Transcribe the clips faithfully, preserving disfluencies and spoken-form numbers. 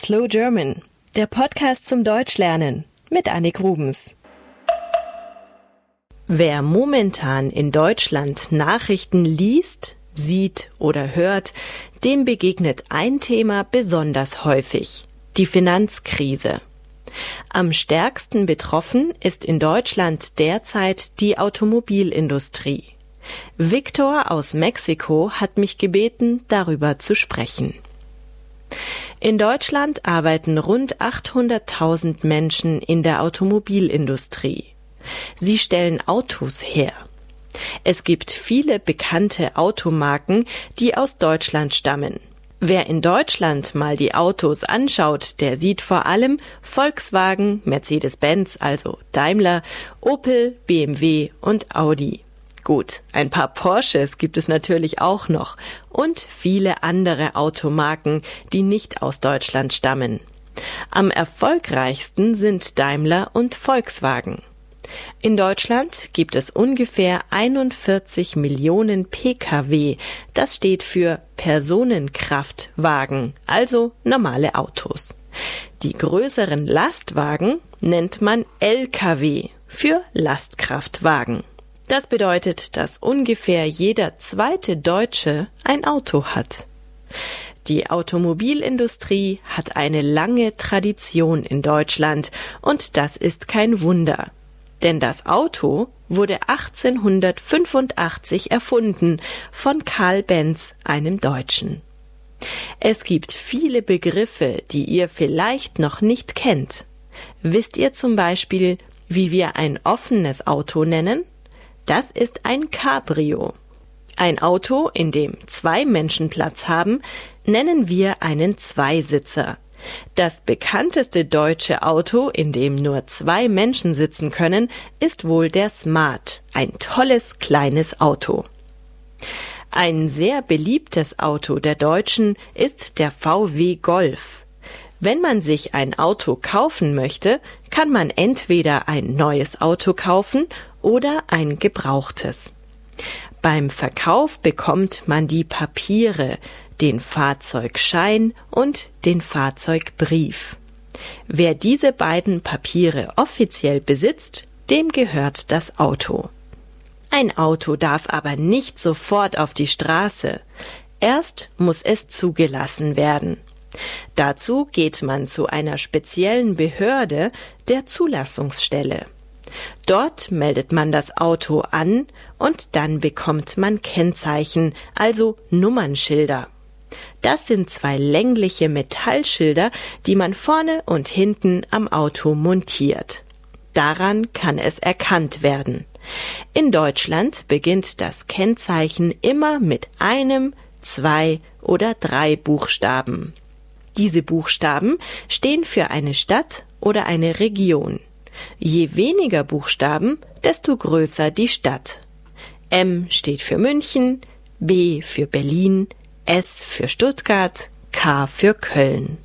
Slow German, der Podcast zum Deutschlernen mit Annik Rubens. Wer momentan in Deutschland Nachrichten liest, sieht oder hört, dem begegnet ein Thema besonders häufig: die Finanzkrise. Am stärksten betroffen ist in Deutschland derzeit die Automobilindustrie. Victor aus Mexiko hat mich gebeten, darüber zu sprechen. In Deutschland arbeiten rund achthunderttausend Menschen in der Automobilindustrie. Sie stellen Autos her. Es gibt viele bekannte Automarken, die aus Deutschland stammen. Wer in Deutschland mal die Autos anschaut, der sieht vor allem Volkswagen, Mercedes-Benz, also Daimler, Opel, B M W und Audi. Gut, ein paar Porsches gibt es natürlich auch noch und viele andere Automarken, die nicht aus Deutschland stammen. Am erfolgreichsten sind Daimler und Volkswagen. In Deutschland gibt es ungefähr einundvierzig Millionen Pkw, das steht für Personenkraftwagen, also normale Autos. Die größeren Lastwagen nennt man L K W für Lastkraftwagen. Das bedeutet, dass ungefähr jeder zweite Deutsche ein Auto hat. Die Automobilindustrie hat eine lange Tradition in Deutschland und das ist kein Wunder. Denn das Auto wurde achtzehnhundertfünfundachtzig erfunden von Karl Benz, einem Deutschen. Es gibt viele Begriffe, die ihr vielleicht noch nicht kennt. Wisst ihr zum Beispiel, wie wir ein offenes Auto nennen? Das ist ein Cabrio. Ein Auto, in dem zwei Menschen Platz haben, nennen wir einen Zweisitzer. Das bekannteste deutsche Auto, in dem nur zwei Menschen sitzen können, ist wohl der Smart, ein tolles kleines Auto. Ein sehr beliebtes Auto der Deutschen ist der V W Golf. Wenn man sich ein Auto kaufen möchte, kann man entweder ein neues Auto kaufen oder ein gebrauchtes. Beim Verkauf bekommt man die Papiere, den Fahrzeugschein und den Fahrzeugbrief. Wer diese beiden Papiere offiziell besitzt, dem gehört das Auto. Ein Auto darf aber nicht sofort auf die Straße. Erst muss es zugelassen werden. Dazu geht man zu einer speziellen Behörde, der Zulassungsstelle. Dort meldet man das Auto an und dann bekommt man Kennzeichen, also Nummernschilder. Das sind zwei längliche Metallschilder, die man vorne und hinten am Auto montiert. Daran kann es erkannt werden. In Deutschland beginnt das Kennzeichen immer mit einem, zwei oder drei Buchstaben. Diese Buchstaben stehen für eine Stadt oder eine Region. Je weniger Buchstaben, desto größer die Stadt. M steht für München, B für Berlin, S für Stuttgart, K für Köln.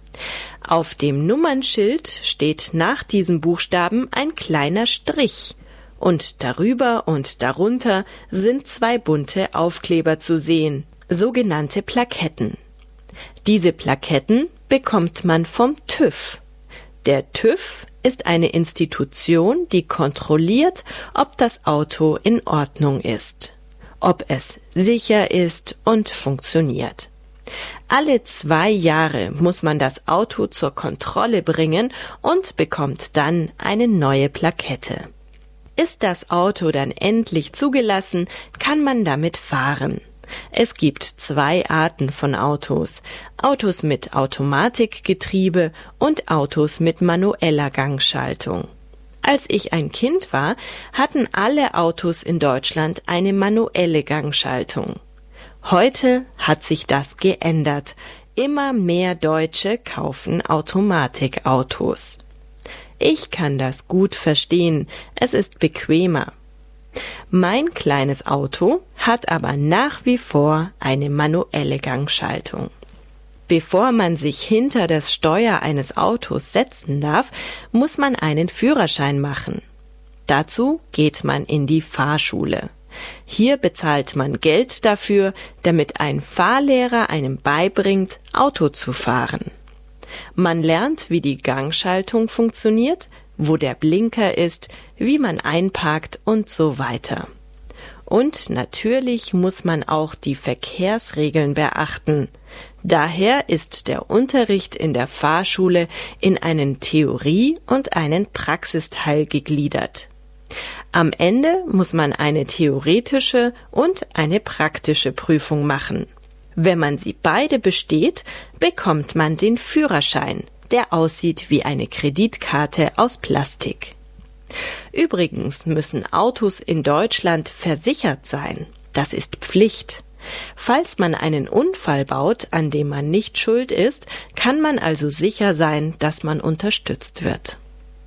Auf dem Nummernschild steht nach diesem Buchstaben ein kleiner Strich und darüber und darunter sind zwei bunte Aufkleber zu sehen, sogenannte Plaketten. Diese Plaketten bekommt man vom TÜV. Der TÜV ist eine Institution, die kontrolliert, ob das Auto in Ordnung ist, ob es sicher ist und funktioniert. Alle zwei Jahre muss man das Auto zur Kontrolle bringen und bekommt dann eine neue Plakette. Ist das Auto dann endlich zugelassen, kann man damit fahren. Es gibt zwei Arten von Autos: Autos mit Automatikgetriebe und Autos mit manueller Gangschaltung. Als ich ein Kind war, hatten alle Autos in Deutschland eine manuelle Gangschaltung. Heute hat sich das geändert. Immer mehr Deutsche kaufen Automatikautos. Ich kann das gut verstehen, es ist bequemer. Mein kleines Auto hat aber nach wie vor eine manuelle Gangschaltung. Bevor man sich hinter das Steuer eines Autos setzen darf, muss man einen Führerschein machen. Dazu geht man in die Fahrschule. Hier bezahlt man Geld dafür, damit ein Fahrlehrer einem beibringt, Auto zu fahren. Man lernt, wie die Gangschaltung funktioniert, wo der Blinker ist, wie man einparkt und so weiter. Und natürlich muss man auch die Verkehrsregeln beachten. Daher ist der Unterricht in der Fahrschule in einen Theorie- und einen Praxisteil gegliedert. Am Ende muss man eine theoretische und eine praktische Prüfung machen. Wenn man sie beide besteht, bekommt man den Führerschein, der aussieht wie eine Kreditkarte aus Plastik. Übrigens müssen Autos in Deutschland versichert sein. Das ist Pflicht. Falls man einen Unfall baut, an dem man nicht schuld ist, kann man also sicher sein, dass man unterstützt wird.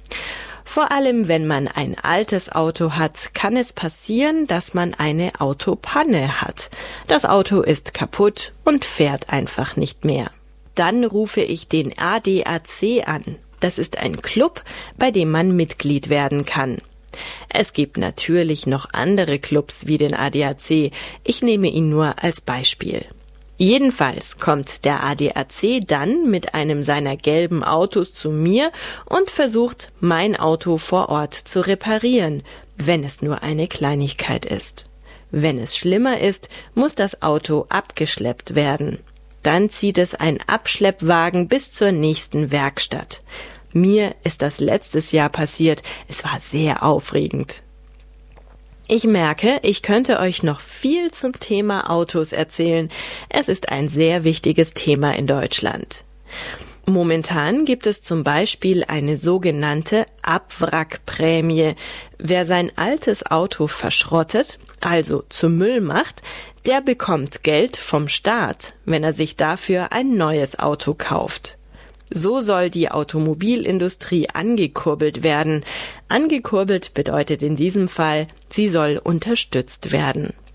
Vor allem, wenn man ein altes Auto hat, kann es passieren, dass man eine Autopanne hat. Das Auto ist kaputt und fährt einfach nicht mehr. Dann rufe ich den A D A C an. Das ist ein Club, bei dem man Mitglied werden kann. Es gibt natürlich noch andere Clubs wie den A D A C. Ich nehme ihn nur als Beispiel. Jedenfalls kommt der A D A C dann mit einem seiner gelben Autos zu mir und versucht, mein Auto vor Ort zu reparieren, wenn es nur eine Kleinigkeit ist. Wenn es schlimmer ist, muss das Auto abgeschleppt werden. Dann zieht es ein Abschleppwagen bis zur nächsten Werkstatt. Mir ist das letztes Jahr passiert. Es war sehr aufregend. Ich merke, ich könnte euch noch viel zum Thema Autos erzählen. Es ist ein sehr wichtiges Thema in Deutschland. Momentan gibt es zum Beispiel eine sogenannte Abwrackprämie. Wer sein altes Auto verschrottet, also zu Müll macht, der bekommt Geld vom Staat, wenn er sich dafür ein neues Auto kauft. So soll die Automobilindustrie angekurbelt werden. Angekurbelt bedeutet in diesem Fall, sie soll unterstützt werden.